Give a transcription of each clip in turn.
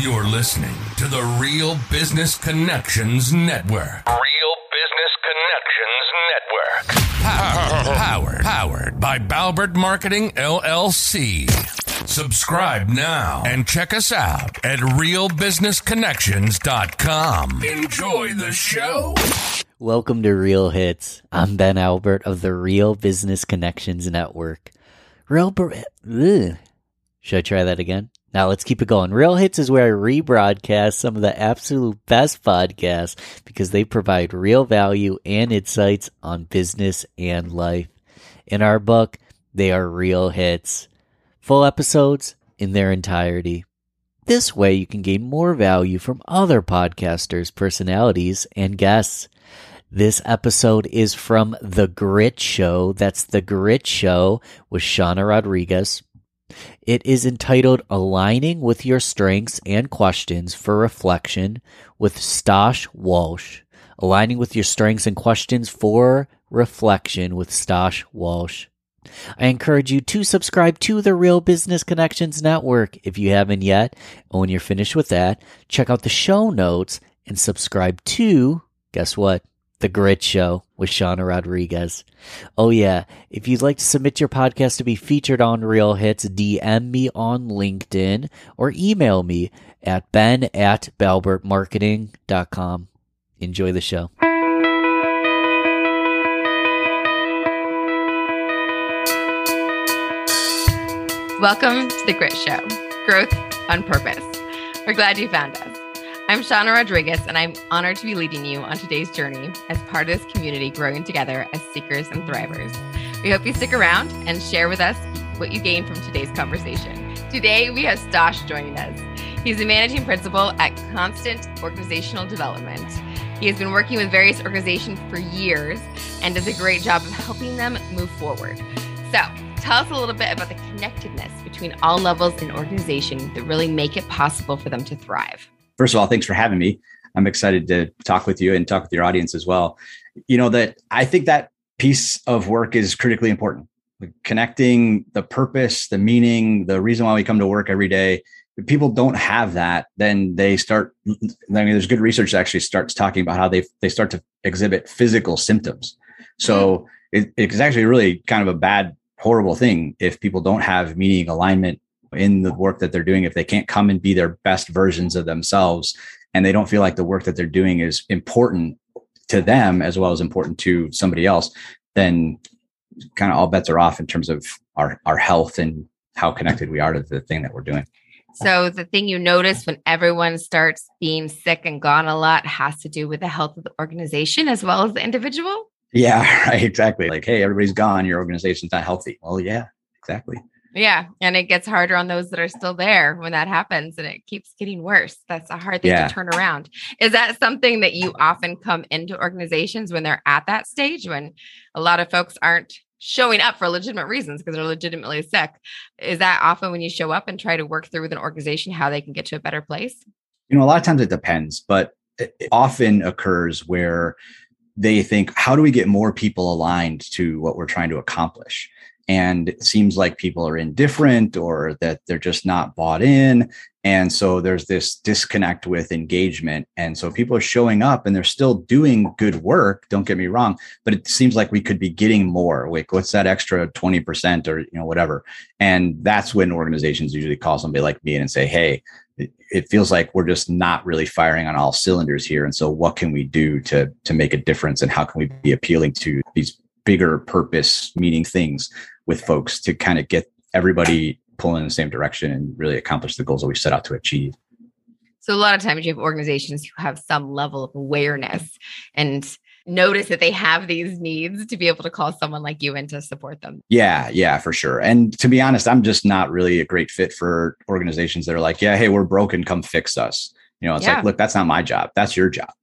You're listening to the Real Business Connections Network. Real Business Connections Network. Powered by Balbert Marketing, LLC. Subscribe now and check us out at realbusinessconnections.com. Enjoy the show. Welcome to Real Hits. I'm Ben Albert of the Real Business Connections Network. Should I try that again? Now let's keep it going. Real Hits is where I rebroadcast some of the absolute best podcasts because they provide real value and insights on business and life. In our book, they are real hits. Full episodes in their entirety. This way you can gain more value from other podcasters, personalities, and guests. This episode is from The Grit Show. That's The Grit Show with Shauna Rodriguez. It is entitled Aligning with Your Strengths and Questions for Reflection with Stosh Walsh. Aligning with Your Strengths and Questions for Reflection with Stosh Walsh. I encourage you to subscribe to the Real Business Connections Network if you haven't yet. And when you're finished with that, check out the show notes and subscribe to, guess what? The Grit Show with Shauna Rodriguez. Oh yeah, if you'd like to submit your podcast to be featured on Real Hits, DM me on LinkedIn or email me at ben@balbertmarketing.com. Enjoy the show. Welcome to The Grit Show, Growth on Purpose. We're glad you found us. I'm Shauna Rodriguez, and I'm honored to be leading you on today's journey as part of this community growing together as seekers and thrivers. We hope you stick around and share with us what you gain from today's conversation. Today, we have Stosh joining us. He's the managing principal at Constant Organizational Development. He has been working with various organizations for years and does a great job of helping them move forward. So, tell us a little bit about the connectedness between all levels in organization that really make it possible for them to thrive. First of all, thanks for having me. I'm excited to talk with you and talk with your audience as well. You know, that I think that piece of work is critically important. Connecting the purpose, the meaning, the reason why we come to work every day. If people don't have that, then they start, there's good research that actually starts talking about how they start to exhibit physical symptoms. So it's actually really kind of a bad, horrible thing if people don't have meaning, alignment in the work that they're doing. If they can't come and be their best versions of themselves, and they don't feel like the work that they're doing is important to them as well as important to somebody else, then kind of all bets are off in terms of our health and how connected we are to the thing that we're doing. So the thing you notice when everyone starts being sick and gone a lot has to do with the health of the organization as well as the individual? Yeah, right. Exactly. Like, hey, everybody's gone. Your organization's not healthy. Well, yeah, exactly. Yeah. And it gets harder on those that are still there when that happens, and it keeps getting worse. That's a hard thing to turn around. Is that something that you often come into organizations when they're at that stage, when a lot of folks aren't showing up for legitimate reasons because they're legitimately sick? Is that often when you show up and try to work through with an organization how they can get to a better place? You know, a lot of times it depends, but it often occurs where they think, how do we get more people aligned to what we're trying to accomplish? And it seems like people are indifferent or that they're just not bought in. And so there's this disconnect with engagement. And so people are showing up and they're still doing good work. Don't get me wrong, but it seems like we could be getting more. Like, what's that extra 20% or, whatever. And that's when organizations usually call somebody like me in and say, hey, it feels like we're just not really firing on all cylinders here. And so what can we do to make a difference? And how can we be appealing to these bigger purpose meaning things with folks to kind of get everybody pulling in the same direction and really accomplish the goals that we set out to achieve? So a lot of times you have organizations who have some level of awareness and notice that they have these needs to be able to call someone like you in to support them. Yeah, for sure. And to be honest, I'm just not really a great fit for organizations that are like, yeah, hey, we're broken, come fix us. It's like, look, that's not my job. That's your job.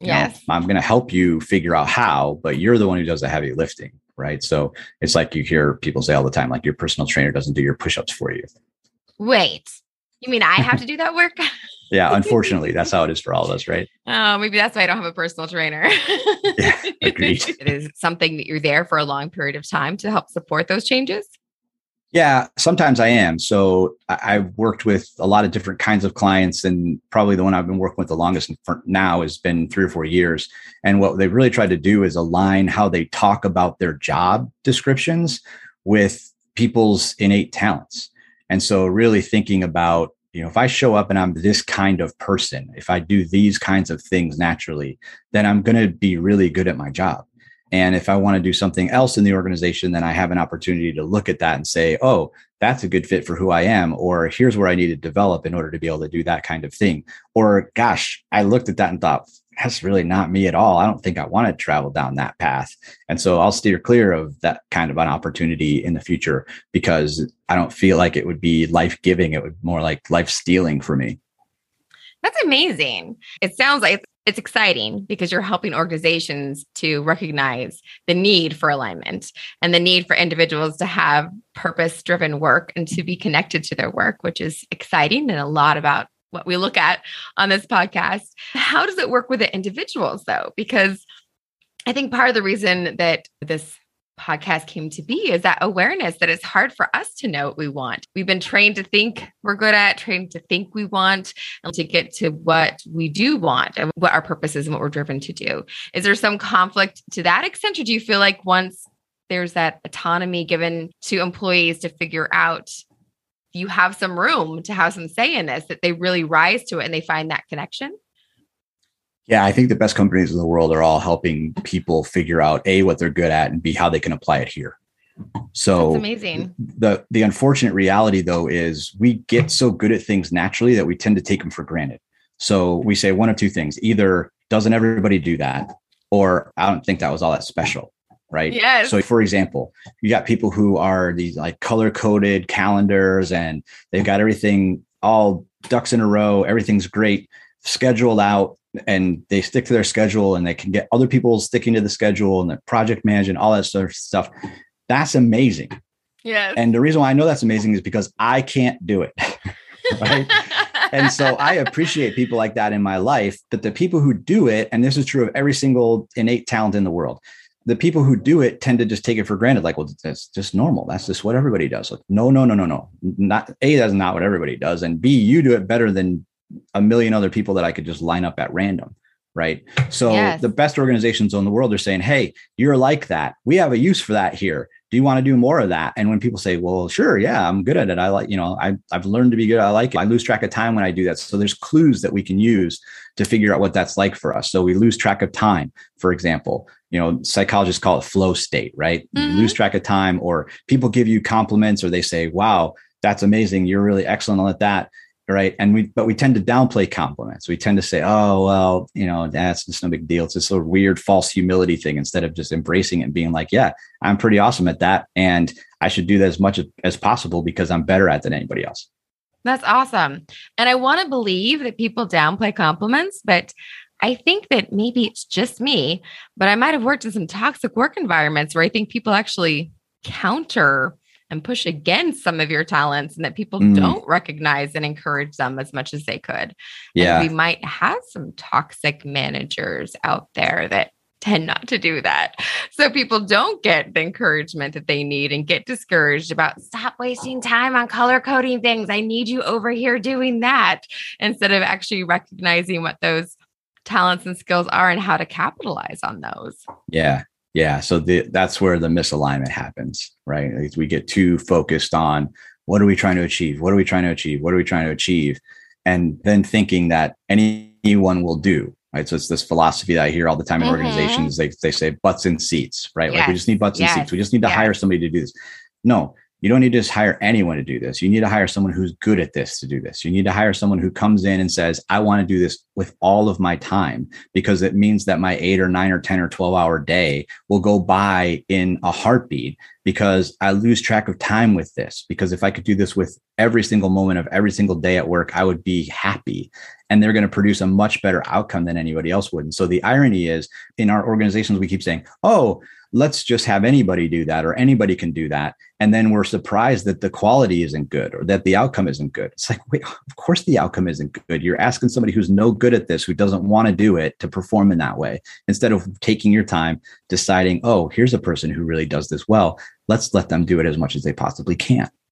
I'm going to help you figure out how, but you're the one who does the heavy lifting, right? So it's like you hear people say all the time, like, your personal trainer doesn't do your push-ups for you. Wait, you mean I have to do that work? Yeah, unfortunately, that's how it is for all of us, right? Oh, maybe that's why I don't have a personal trainer. Yeah, agreed. It is something that you're there for a long period of time to help support those changes. Yeah, sometimes I am. So I've worked with a lot of different kinds of clients, and probably the one I've been working with the longest for now has been 3 or 4 years. And what they've really tried to do is align how they talk about their job descriptions with people's innate talents. And so really thinking about, if I show up and I'm this kind of person, if I do these kinds of things naturally, then I'm going to be really good at my job. And if I want to do something else in the organization, then I have an opportunity to look at that and say, oh, that's a good fit for who I am, or here's where I need to develop in order to be able to do that kind of thing. Or gosh, I looked at that and thought, that's really not me at all. I don't think I want to travel down that path. And so I'll steer clear of that kind of an opportunity in the future, because I don't feel like it would be life-giving. It would more like life-stealing for me. That's amazing. It sounds like it's exciting because you're helping organizations to recognize the need for alignment and the need for individuals to have purpose-driven work and to be connected to their work, which is exciting and a lot about what we look at on this podcast. How does it work with the individuals though? Because I think part of the reason that this podcast came to be is that awareness that it's hard for us to know what we want. We've been trained to think we're good at, trained to think we want, and to get to what we do want and what our purpose is and what we're driven to do. Is there some conflict to that extent? Or do you feel like once there's that autonomy given to employees to figure out, you have some room to have some say in this, that they really rise to it and they find that connection? Yeah, I think the best companies in the world are all helping people figure out A, what they're good at, and B, how they can apply it here. So that's amazing. The unfortunate reality, though, is we get so good at things naturally that we tend to take them for granted. So we say one of two things: either doesn't everybody do that, or I don't think that was all that special. Right. Yes. So, for example, you got people who are these like color coded calendars, and they've got everything all ducks in a row. Everything's great, scheduled out, and they stick to their schedule, and they can get other people sticking to the schedule, and the project management, all that sort of stuff. That's amazing. Yes. And the reason why I know that's amazing is because I can't do it. Right. And so I appreciate people like that in my life, but the people who do it, and this is true of every single innate talent in the world, the people who do it tend to just take it for granted. Like, well, that's just normal. That's just what everybody does. Like, no. Not A, that's not what everybody does. And B, you do it better than a million other people that I could just line up at random. Right. So yes. The best organizations in the world are saying, hey, you're like that. We have a use for that here. Do you want to do more of that? And when people say, well, sure, yeah, I'm good at it. I like, I've learned to be good. I like it. I lose track of time when I do that. So there's clues that we can use to figure out what that's like for us. So we lose track of time, for example. Psychologists call it flow state, right? Mm-hmm. You lose track of time, or people give you compliments, or they say, wow, that's amazing. You're really excellent at that. Right. And we tend to downplay compliments. We tend to say, oh, well, that's just no big deal. It's this sort of weird false humility thing, instead of just embracing it and being like, yeah, I'm pretty awesome at that. And I should do that as much as possible because I'm better at it than anybody else. That's awesome. And I want to believe that people downplay compliments, but I think that maybe it's just me, but I might have worked in some toxic work environments where I think people actually counter and push against some of your talents, and that people don't recognize and encourage them as much as they could. Yeah. And we might have some toxic managers out there that tend not to do that. So people don't get the encouragement that they need and get discouraged about, stop wasting time on color coding things. I need you over here doing that, instead of actually recognizing what those talents and skills are and how to capitalize on those. Yeah. Yeah. So that's where the misalignment happens, right? Like, we get too focused on what are we trying to achieve? What are we trying to achieve? What are we trying to achieve? And then thinking that anyone will do, right? So it's this philosophy that I hear all the time in organizations. They say butts in seats, right? Yes. Like, we just need butts in seats. We just need to hire somebody to do this. No, you don't need to just hire anyone to do this. You need to hire someone who's good at this to do this. You need to hire someone who comes in and says, I want to do this with all of my time, because it means that my 8 or 9 or 10 or 12-hour day will go by in a heartbeat, because I lose track of time with this. Because if I could do this with every single moment of every single day at work, I would be happy. And they're going to produce a much better outcome than anybody else would. And so the irony is, in our organizations, we keep saying, oh, let's just have anybody do that, or anybody can do that. And then we're surprised that the quality isn't good, or that the outcome isn't good. It's like, wait, of course the outcome isn't good. You're asking somebody who's no good at this, who doesn't want to do it, to perform in that way, instead of taking your time deciding, oh, here's a person who really does this well. Let's let them do it as much as they possibly can.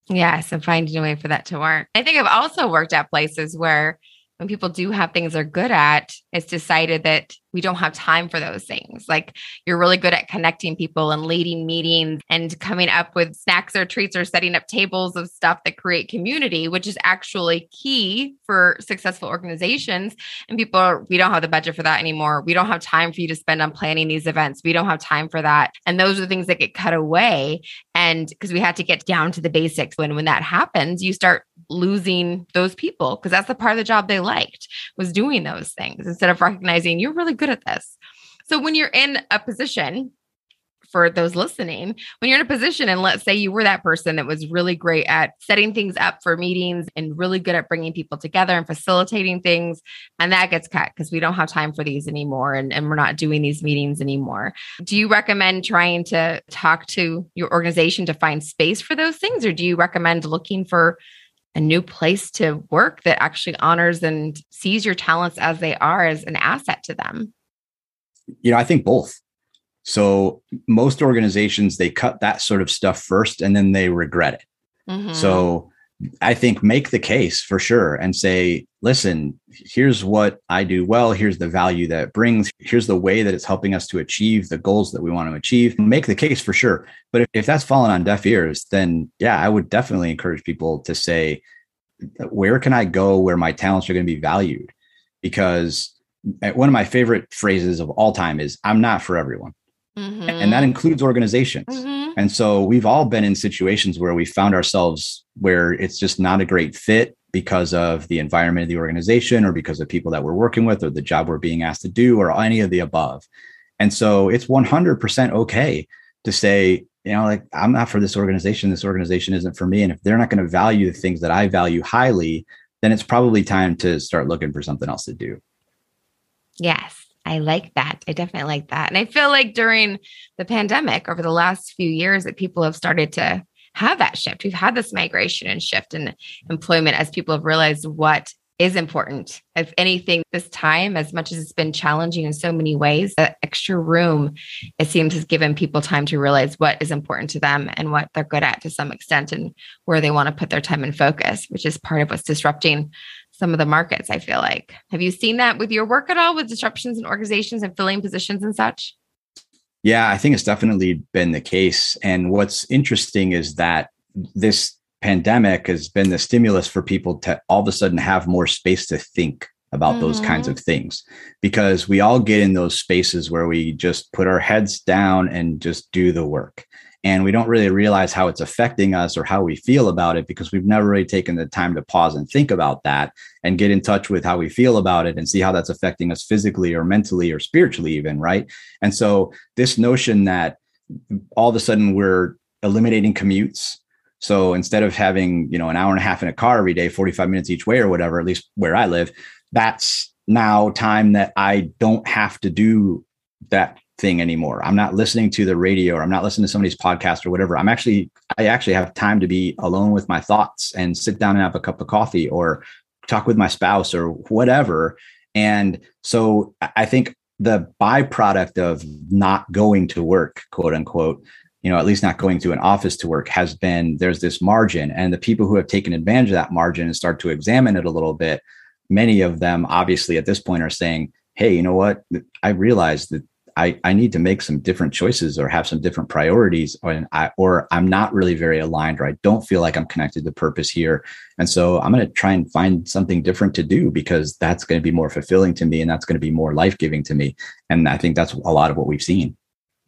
Yes, and finding a way for that to work. I think I've also worked at places where when people do have things they're good at, it's decided that we don't have time for those things. Like you're really good at connecting people and leading meetings and coming up with snacks or treats or setting up tables of stuff that create community, which is actually key for successful organizations. And people are, we don't have the budget for that anymore. We don't have time for you to spend on planning these events. We don't have time for that. And those are the things that get cut away. And because we had to get down to the basics. When that happens, you start losing those people because that's the part of the job they liked, was doing those things instead of recognizing you're really good at this. So when you're in a position, for those listening, when you're in a position and let's say you were that person that was really great at setting things up for meetings and really good at bringing people together and facilitating things, and that gets cut because we don't have time for these anymore and we're not doing these meetings anymore. Do you recommend trying to talk to your organization to find space for those things? Or do you recommend looking for a new place to work that actually honors and sees your talents as they are as an asset to them? I think both. So most organizations, they cut that sort of stuff first and then they regret it. Mm-hmm. So I think make the case for sure and say, listen, here's what I do well. Here's the value that it brings. Here's the way that it's helping us to achieve the goals that we want to achieve. Make the case for sure. But if that's fallen on deaf ears, then yeah, I would definitely encourage people to say, where can I go where my talents are going to be valued? Because one of my favorite phrases of all time is, I'm not for everyone. Mm-hmm. And that includes organizations. Mm-hmm. And so we've all been in situations where we found ourselves where it's just not a great fit because of the environment of the organization or because of people that we're working with or the job we're being asked to do or any of the above. And so it's 100% okay to say, like, I'm not for this organization. This organization isn't for me. And if they're not going to value the things that I value highly, then it's probably time to start looking for something else to do. Yes. I like that. I definitely like that. And I feel like during the pandemic over the last few years that people have started to have that shift. We've had this migration and shift in employment as people have realized what is important. If anything, this time, as much as it's been challenging in so many ways, that extra room, it seems, has given people time to realize what is important to them and what they're good at to some extent and where they want to put their time and focus, which is part of what's disrupting some of the markets, I feel like. Have you seen that with your work at all, with disruptions in organizations and filling positions and such? Yeah, I think it's definitely been the case. And what's interesting is that this pandemic has been the stimulus for people to all of a sudden have more space to think about those kinds of things, because we all get in those spaces where we just put our heads down and just do the work. And we don't really realize how it's affecting us or how we feel about it because we've never really taken the time to pause and think about that and get in touch with how we feel about it and see how that's affecting us physically or mentally or spiritually even, right? And so this notion that all of a sudden we're eliminating commutes. So instead of having, an hour and a half in a car every day, 45 minutes each way or whatever, at least where I live, that's now time that I don't have to do that thing anymore. I'm not listening to the radio or I'm not listening to somebody's podcast or whatever. I actually have time to be alone with my thoughts and sit down and have a cup of coffee or talk with my spouse or whatever. And so I think the byproduct of not going to work, quote unquote, at least not going to an office to work, has been there's this margin, and the people who have taken advantage of that margin and start to examine it a little bit, many of them obviously at this point are saying, hey, you know what? I realized that I need to make some different choices or have some different priorities, or I'm not really very aligned, or I don't feel like I'm connected to purpose here. And so I'm going to try and find something different to do because that's going to be more fulfilling to me and that's going to be more life-giving to me. And I think that's a lot of what we've seen.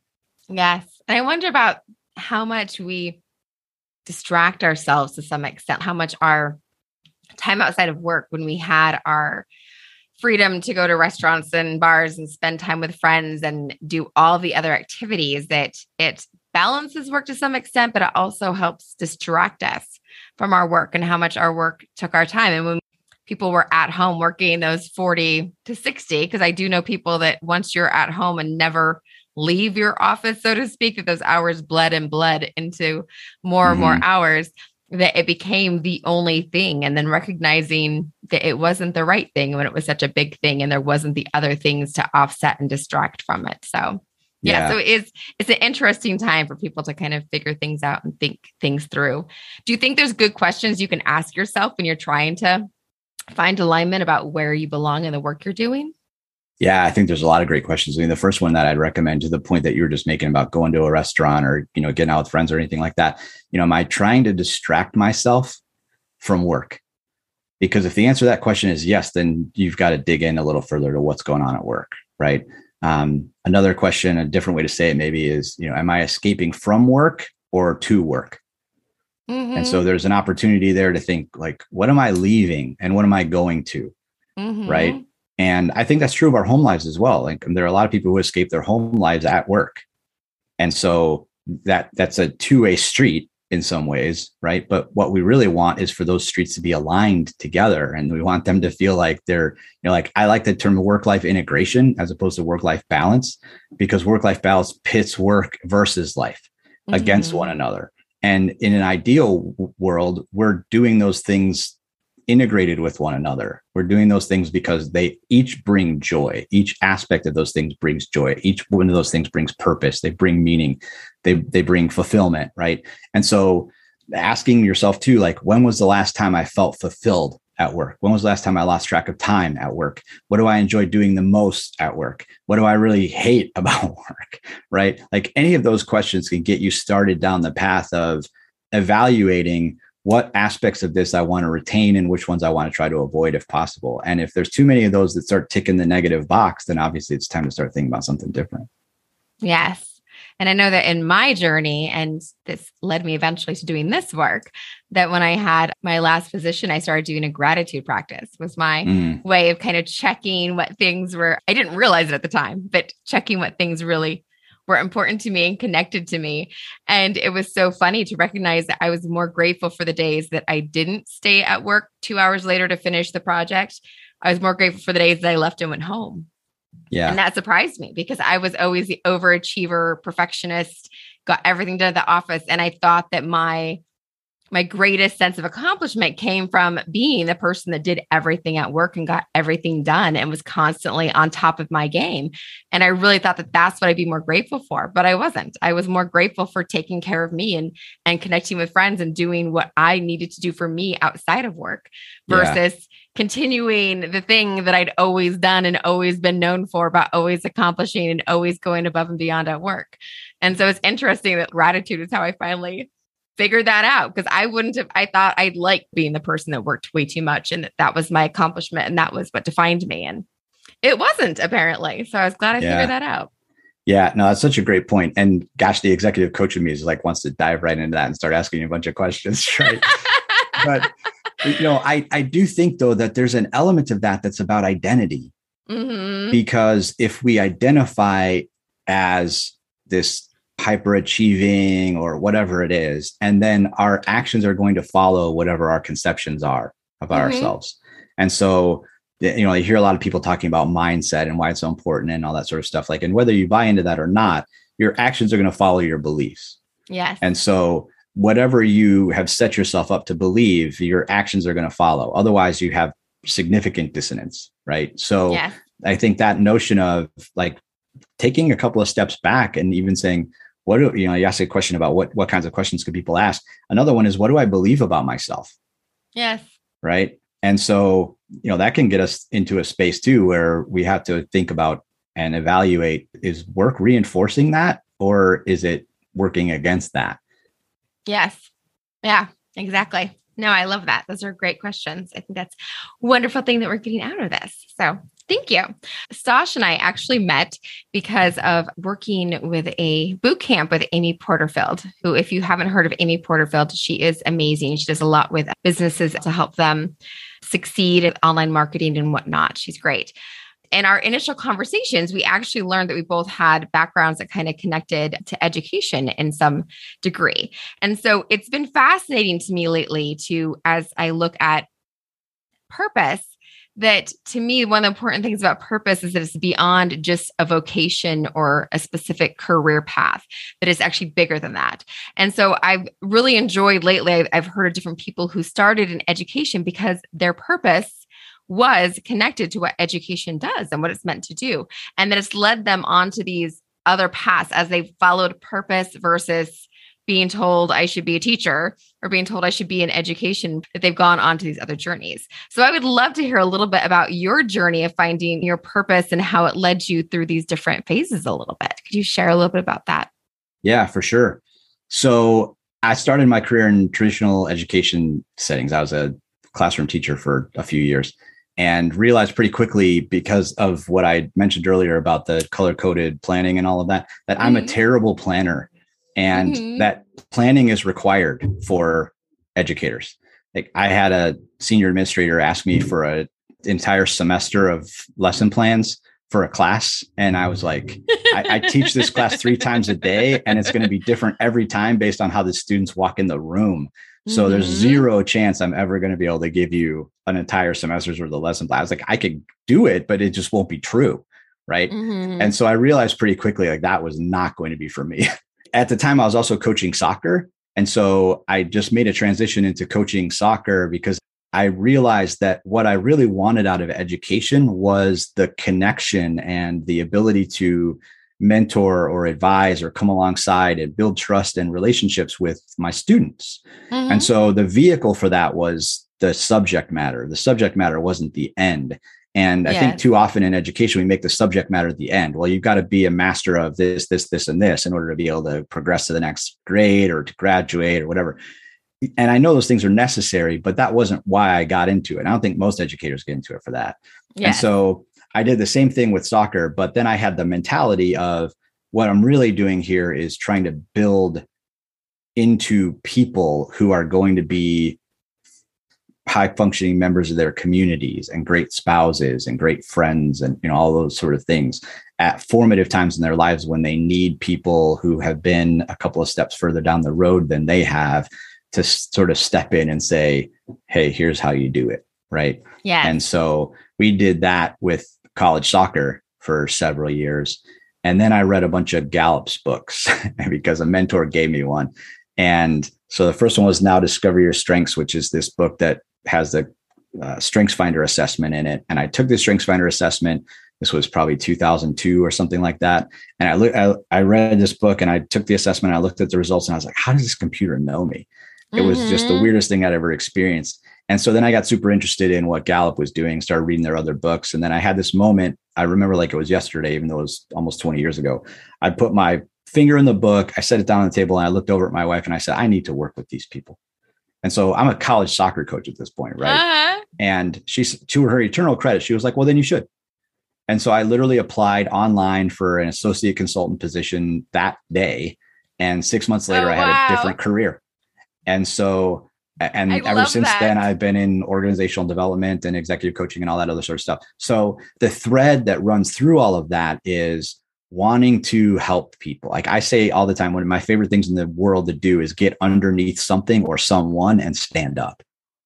Yes. And I wonder about how much we distract ourselves to some extent, how much our time outside of work, when we had our freedom to go to restaurants and bars and spend time with friends and do all the other activities, that it balances work to some extent, but it also helps distract us from our work and how much our work took our time. And when people were at home working those 40 to 60, because I do know people that once you're at home and never leave your office, so to speak, that those hours bled into more and more hours, that it became the only thing. And then recognizing that it wasn't the right thing when it was such a big thing and there wasn't the other things to offset and distract from it. So Yeah. So it's an interesting time for people to kind of figure things out and think things through. Do you think there's good questions you can ask yourself when you're trying to find alignment about where you belong in the work you're doing? Yeah, I think there's a lot of great questions. I mean, the first one that I'd recommend, to the point that you were just making about going to a restaurant or, getting out with friends or anything like that. Am I trying to distract myself from work? Because if the answer to that question is yes, then you've got to dig in a little further to what's going on at work, right? Another question, a different way to say it maybe is, am I escaping from work or to work? Mm-hmm. And so there's an opportunity there to think, like, what am I leaving and what am I going to? Mm-hmm. Right. And I think that's true of our home lives as well. Like, there are a lot of people who escape their home lives at work. And so that's a two-way street in some ways, right? But what we really want is for those streets to be aligned together. And we want them to feel like they're, like, I like the term work-life integration as opposed to work-life balance, because work-life balance pits work versus life against one another. And in an ideal world, we're doing those things integrated with one another. We're doing those things because they each bring joy. Each aspect of those things brings joy. Each one of those things brings purpose. They bring meaning. They bring fulfillment, right? And so asking yourself too, like, when was the last time I felt fulfilled at work? When was the last time I lost track of time at work? What do I enjoy doing the most at work? What do I really hate about work, right? Like, any of those questions can get you started down the path of evaluating what aspects of this I want to retain and which ones I want to try to avoid if possible. And if there's too many of those that start ticking the negative box, then obviously it's time to start thinking about something different. Yes. And I know that in my journey, and this led me eventually to doing this work, that when I had my last position, I started doing a gratitude practice. Was my way of kind of checking what things were. I didn't realize it at the time, but checking what things really were important to me and connected to me. And it was so funny to recognize that I was more grateful for the days that I didn't stay at work 2 hours later to finish the project. I was more grateful for the days that I left and went home. Yeah. And that surprised me because I was always the overachiever, perfectionist, got everything done at the office. And I thought that my greatest sense of accomplishment came from being the person that did everything at work and got everything done and was constantly on top of my game. And I really thought that that's what I'd be more grateful for, but I wasn't. I was more grateful for taking care of me and connecting with friends and doing what I needed to do for me outside of work versus continuing the thing that I'd always done and always been known for about always accomplishing and always going above and beyond at work. And so it's interesting that gratitude is how I finally figured that out, because I thought I'd like being the person that worked way too much and that was my accomplishment and that was what defined me. And it wasn't, apparently. So I was glad I figured that out. Yeah, no, that's such a great point. And gosh, the executive coach in me is like, wants to dive right into that and start asking you a bunch of questions, right? But, I do think though, that there's an element of that that's about identity, because if we identify as this hyperachieving or whatever it is, and then our actions are going to follow whatever our conceptions are about ourselves. And so, I hear a lot of people talking about mindset and why it's so important and all that sort of stuff. Like, and whether you buy into that or not, your actions are going to follow your beliefs. Yes. And so whatever you have set yourself up to believe, your actions are going to follow. Otherwise you have significant dissonance, right? So I think that notion of like taking a couple of steps back and even saying, you ask a question about what kinds of questions could people ask. Another one is, what do I believe about myself? Yes. Right. And so, that can get us into a space too, where we have to think about and evaluate, is work reinforcing that or is it working against that? Yes. Yeah, exactly. No, I love that. Those are great questions. I think that's a wonderful thing that we're getting out of this. So thank you. Stosh and I actually met because of working with a boot camp with Amy Porterfield, who, if you haven't heard of Amy Porterfield, she is amazing. She does a lot with businesses to help them succeed in online marketing and whatnot. She's great. In our initial conversations, we actually learned that we both had backgrounds that kind of connected to education in some degree. And so it's been fascinating to me lately as I look at purpose, that to me, one of the important things about purpose is that it's beyond just a vocation or a specific career path, that is actually bigger than that. And so I've really enjoyed lately, I've heard of different people who started in education because their purpose was connected to what education does and what it's meant to do. And that it's led them onto these other paths as they followed purpose versus being told I should be a teacher or being told I should be in education, that they've gone on to these other journeys. So I would love to hear a little bit about your journey of finding your purpose and how it led you through these different phases a little bit. Could you share a little bit about that? Yeah, for sure. So I started my career in traditional education settings. I was a classroom teacher for a few years and realized pretty quickly, because of what I mentioned earlier about the color-coded planning and all of that, that I'm a terrible planner. And that planning is required for educators. Like, I had a senior administrator ask me for an entire semester of lesson plans for a class. And I was like, I teach this class 3 times a day, and it's going to be different every time based on how the students walk in the room. So there's zero chance I'm ever going to be able to give you an entire semester's worth of lesson plan. I was like, I could do it, but it just won't be true. Right. And so I realized pretty quickly, like, that was not going to be for me. At the time, I was also coaching soccer. And so I just made a transition into coaching soccer because I realized that what I really wanted out of education was the connection and the ability to mentor or advise or come alongside and build trust and relationships with my students. And so the vehicle for that was the subject matter. The subject matter wasn't the end. And I think too often in education, we make the subject matter at the end. Well, you've got to be a master of this, this, this, and this in order to be able to progress to the next grade or to graduate or whatever. And I know those things are necessary, but that wasn't why I got into it. I don't think most educators get into it for that. And so I did the same thing with soccer, but then I had the mentality of what I'm really doing here is trying to build into people who are going to be high functioning members of their communities and great spouses and great friends and, you know, all those sort of things at formative times in their lives when they need people who have been a couple of steps further down the road than they have to sort of step in and say, hey, here's how you do it. Right. Yeah. And so we did that with college soccer for several years. And then I read a bunch of Gallup's books because a mentor gave me one. And so the first one was Now Discover Your Strengths, which is this book that has the StrengthsFinder assessment in it. And I took the StrengthsFinder assessment. This was probably 2002 or something like that. And I read this book and I took the assessment. I looked at the results and I was like, how does this computer know me? It was just the weirdest thing I'd ever experienced. And so then I got super interested in what Gallup was doing, started reading their other books. And then I had this moment, I remember like it was yesterday, even though it was almost 20 years ago. I put my finger in the book, I set it down on the table, and I looked over at my wife and I said, I need to work with these people. And so I'm a college soccer coach at this point, right? And she's, to her eternal credit, she was like, well, then you should. And so I literally applied online for an associate consultant position that day. And 6 months later, I had a different career. And so, and ever since then, I've been in organizational development and executive coaching and all that other sort of stuff. So the thread that runs through all of that is wanting to help people. Like I say all the time, one of my favorite things in the world to do is get underneath something or someone and stand up.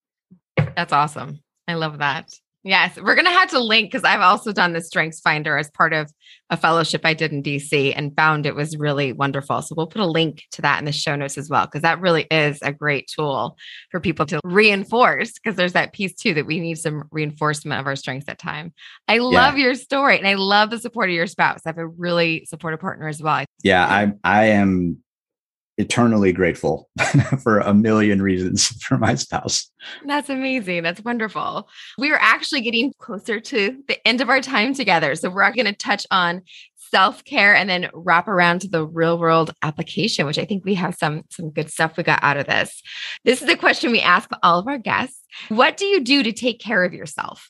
That's awesome. I love that. Yes. We're going to have to link because I've also done the StrengthsFinder as part of a fellowship I did in DC and found it was really wonderful. So we'll put a link to that in the show notes as well, because that really is a great tool for people to reinforce, because there's that piece too, that we need some reinforcement of our strengths at time. I love your story and I love the support of your spouse. I have a really supportive partner as well. Yeah, I am eternally grateful for a million reasons for my spouse. That's amazing. That's wonderful. We are actually getting closer to the end of our time together. So we're going to touch on self-care and then wrap around to the real world application, which I think we have some good stuff we got out of this. This is a question we ask all of our guests. What do you do to take care of yourself?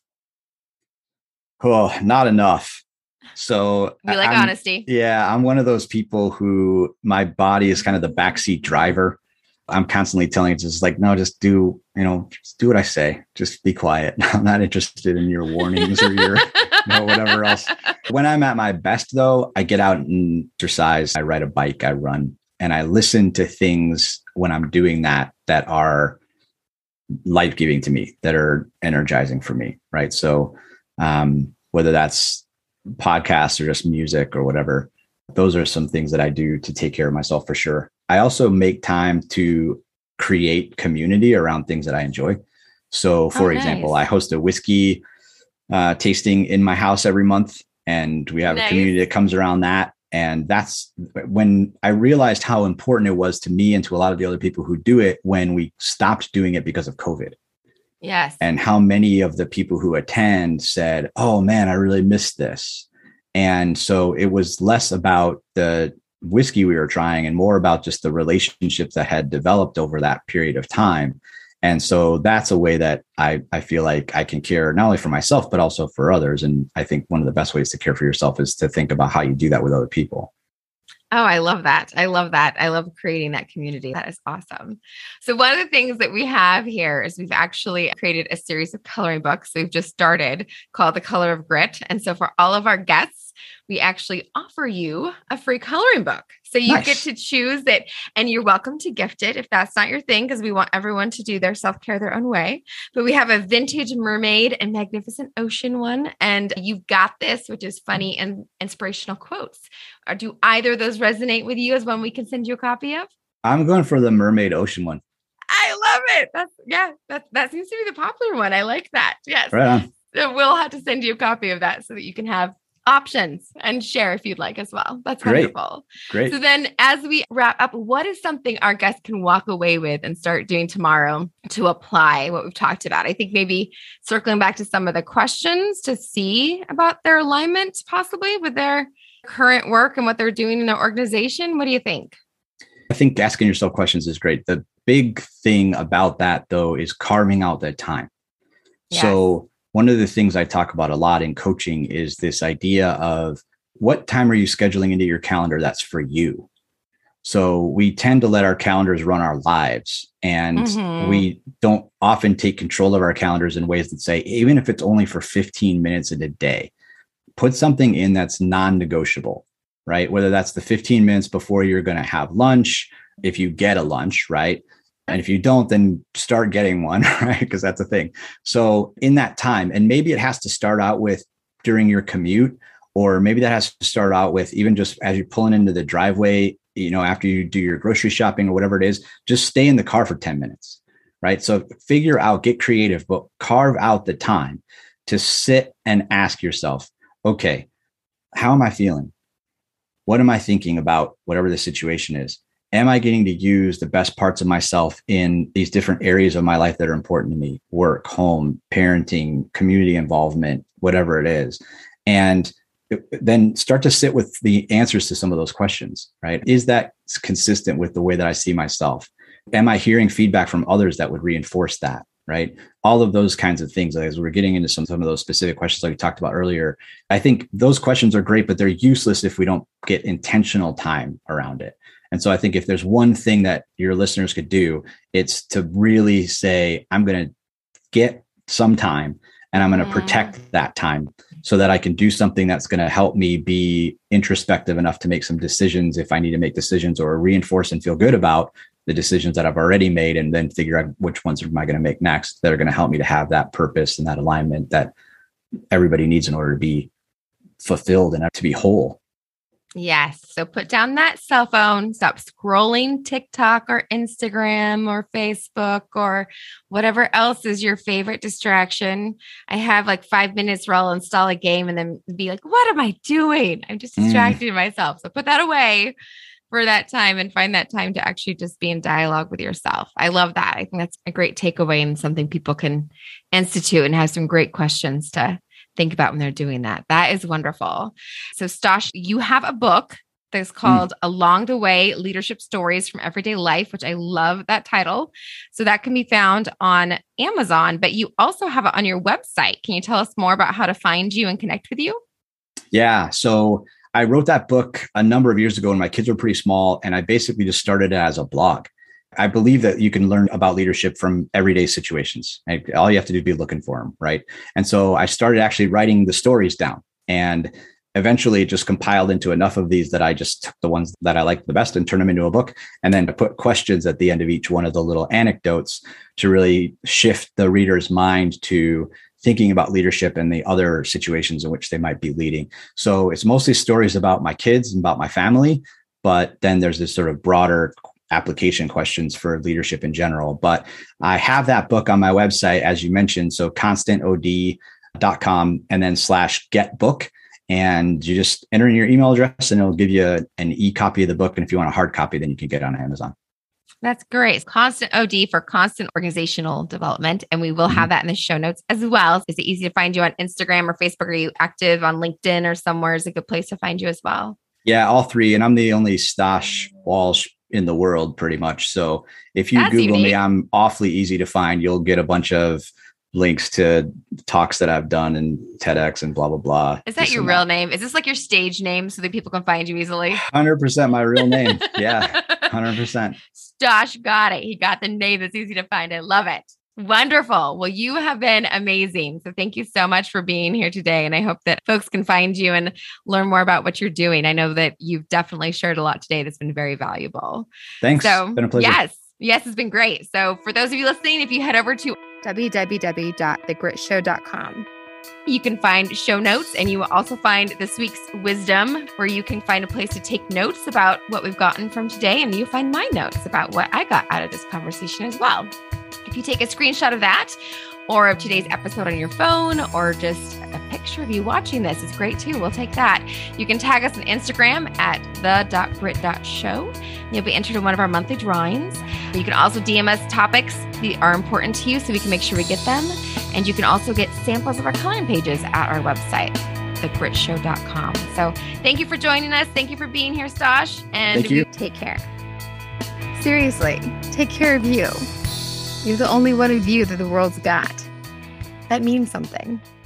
Oh, not enough. So we like honesty. Yeah, I'm one of those people who my body is kind of the backseat driver. I'm constantly telling it, just like, no, just do what I say. Just be quiet. I'm not interested in your warnings or your whatever else. When I'm at my best, though, I get out and exercise. I ride a bike, I run, and I listen to things when I'm doing that are life-giving to me, that are energizing for me. Right. So whether that's podcasts or just music or whatever, those are some things that I do to take care of myself for sure. I also make time to create community around things that I enjoy. So for example, I host a whiskey tasting in my house every month, and we have a community that comes around that. And that's when I realized how important it was to me and to a lot of the other people who do it when we stopped doing it because of COVID. Yes. And how many of the people who attend said, oh man, I really missed this. And so it was less about the whiskey we were trying and more about just the relationships that had developed over that period of time. And so that's a way that I feel like I can care not only for myself, but also for others. And I think one of the best ways to care for yourself is to think about how you do that with other people. Oh, I love that. I love that. I love creating that community. That is awesome. So one of the things that we have here is we've actually created a series of coloring books. We've just started called The Color of Grit. And so for all of our guests, we actually offer you a free coloring book. So you get to choose it, and you're welcome to gift it if that's not your thing, because we want everyone to do their self-care their own way. But we have a vintage mermaid and magnificent ocean one. And You've Got This, which is funny and inspirational quotes. Or do either of those resonate with you as one we can send you a copy of? I'm going for the mermaid ocean one. I love it. That seems to be the popular one. I like that. Yes. Right on. So we'll have to send you a copy of that so that you can have options and share if you'd like as well. That's wonderful. Great. So then as we wrap up, what is something our guests can walk away with and start doing tomorrow to apply what we've talked about? I think maybe circling back to some of the questions to see about their alignment possibly with their current work and what they're doing in their organization. What do you think? I think asking yourself questions is great. The big thing about that, though, is carving out that time. Yes. So one of the things I talk about a lot in coaching is this idea of what time are you scheduling into your calendar that's for you? So we tend to let our calendars run our lives, and we don't often take control of our calendars in ways that say, even if it's only for 15 minutes in a day, put something in that's non-negotiable, right? Whether that's the 15 minutes before you're going to have lunch, if you get a lunch, right? And if you don't, then start getting one, right? Because that's a thing. So in that time, and maybe it has to start out with during your commute, or maybe that has to start out with even just as you're pulling into the driveway, after you do your grocery shopping or whatever it is, just stay in the car for 10 minutes, right? So figure out, get creative, but carve out the time to sit and ask yourself, okay, how am I feeling? What am I thinking about whatever the situation is? Am I getting to use the best parts of myself in these different areas of my life that are important to me? Work, home, parenting, community involvement, whatever it is. And then start to sit with the answers to some of those questions, right? Is that consistent with the way that I see myself? Am I hearing feedback from others that would reinforce that, right? All of those kinds of things. As we're getting into some of those specific questions like we talked about earlier, I think those questions are great, but they're useless if we don't get intentional time around it. And so I think if there's one thing that your listeners could do, it's to really say, I'm going to get some time and I'm going to protect that time so that I can do something that's going to help me be introspective enough to make some decisions if I need to make decisions, or reinforce and feel good about the decisions that I've already made, and then figure out which ones am I going to make next that are going to help me to have that purpose and that alignment that everybody needs in order to be fulfilled and to be whole. Yes. So put down that cell phone, stop scrolling TikTok or Instagram or Facebook or whatever else is your favorite distraction. I have like 5 minutes where I'll install a game and then be like, what am I doing? I'm just distracting myself. So put that away for that time and find that time to actually just be in dialogue with yourself. I love that. I think that's a great takeaway and something people can institute and have some great questions to think about when they're doing that. That is wonderful. So Stosh, you have a book that's called Along the Way, Leadership Stories from Everyday Life, which I love that title. So that can be found on Amazon, but you also have it on your website. Can you tell us more about how to find you and connect with you? Yeah. So I wrote that book a number of years ago when my kids were pretty small, and I basically just started it as a blog. I believe that you can learn about leadership from everyday situations. All you have to do is be looking for them, right? And so I started actually writing the stories down, and eventually it just compiled into enough of these that I just took the ones that I liked the best and turned them into a book, and then put questions at the end of each one of the little anecdotes to really shift the reader's mind to thinking about leadership and the other situations in which they might be leading. So it's mostly stories about my kids and about my family, but then there's this sort of broader application questions for leadership in general. But I have that book on my website, as you mentioned, so constantod.com and then /get book. And you just enter in your email address and it'll give you an e-copy of the book. And if you want a hard copy, then you can get it on Amazon. That's great. Constant OD for constant organizational development. And we will have that in the show notes as well. Is it easy to find you on Instagram or Facebook? Are you active on LinkedIn or somewhere is a good place to find you as well? Yeah, all three. And I'm the only Stosh Walsh in the world pretty much. So if you Google me, I'm awfully easy to find. You'll get a bunch of links to talks that I've done and TEDx and blah, blah, blah. Is that your real name? Is this like your stage name so that people can find you easily? 100% my real name. Yeah, 100%. Stosh got it. He got the name that's easy to find. I love it. Wonderful. Well, you have been amazing. So thank you so much for being here today. And I hope that folks can find you and learn more about what you're doing. I know that you've definitely shared a lot today that's been very valuable. Thanks. So, it's been a pleasure. Yes, it's been great. So for those of you listening, if you head over to www.thegritshow.com, you can find show notes and you will also find this week's wisdom where you can find a place to take notes about what we've gotten from today. And you'll find my notes about what I got out of this conversation as well. If you take a screenshot of that or of today's episode on your phone or just a picture of you watching this, it's great too. We'll take that. You can tag us on Instagram at the.grit.show. You'll be entered in one of our monthly drawings. You can also DM us topics that are important to you so we can make sure we get them. And you can also get samples of our coloring pages at our website, thegritshow.com. So thank you for joining us. Thank you for being here, Stosh. And thank you. Take care. Seriously, take care of you. You're the only one of you that the world's got. That means something.